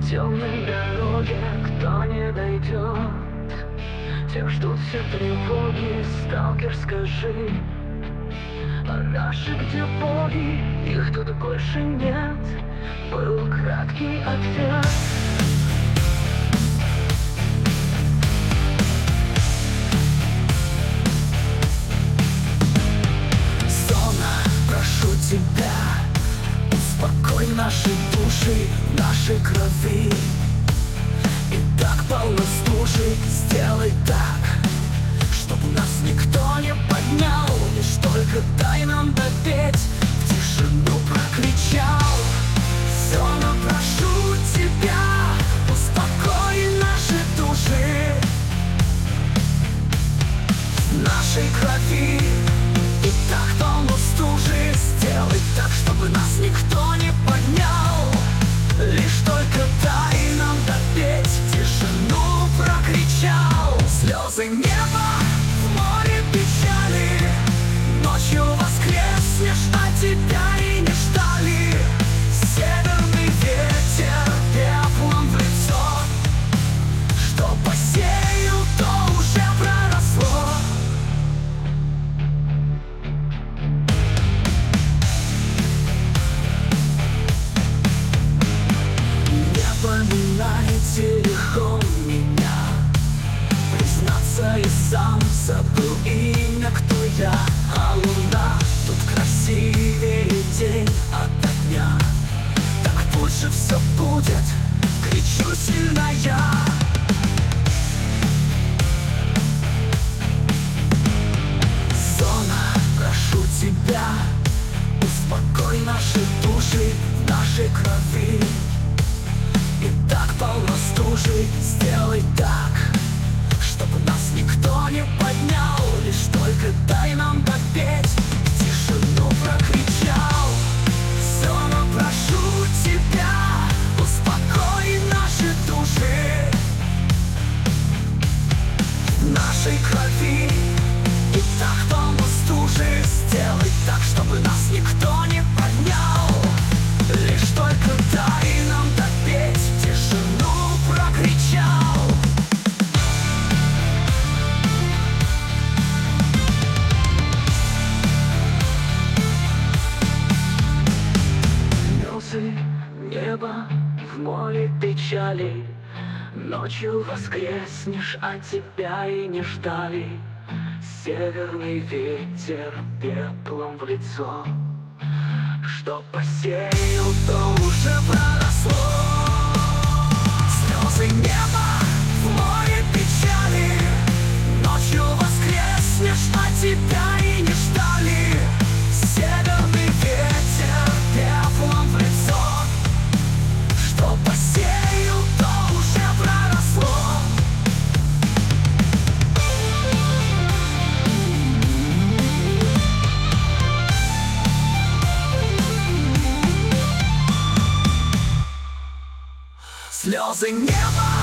темной дороге кто не дойдет. Тех ждут все тревоги, сталкер, скажи, а наши где боги? Их тут больше нет. Был краткий ответ. Сон, прошу тебя, успокой наши души, нашей крови. И так полно стужи, сделай так, чтобы нас никто не поднял. Лишь только дай нам допеть, в тишину прокричал. Сон, прошу тебя, успокой наши души, нашей крови. И так полно стужи, сделай так, чтобы нас никто не поднял. Лишь только дай нам допеть, в тишину прокричал. Слезы неба в море печали, ночью воскреснешь, а тебя и не ждали. Северный ветер пеплом в лицо, что посеял, то уже проросло. Не поминайте легко меня, признаться, и сам забыл имя, кто я. А луна тут красивее день ото дня. Так пусть же все будет, кричу сильно я. Сон, прошу тебя, успокой наши души, нашей крови. И так полно стужи, сделай так, чтобы нас никто не поднял. Лишь только дай нам допеть, в тишину прокричал. Сон, прошу тебя, успокой наши души, нашей крови. И так полно стужи, сделай так, чтобы нас никто не поднял. Лишь только дай нам допеть, в тишину прокричал. Слезы неба в море печали, ночью воскреснешь, а тебя и не ждали. Северный ветер пеплом в лицо, что посеял, то уже проросло. Слезы неба в море печали, ночью воскреснешь, а тебя и не ждали. Северный ветер пеплом в лицо, что посеял, то уже проросло. Слезы неба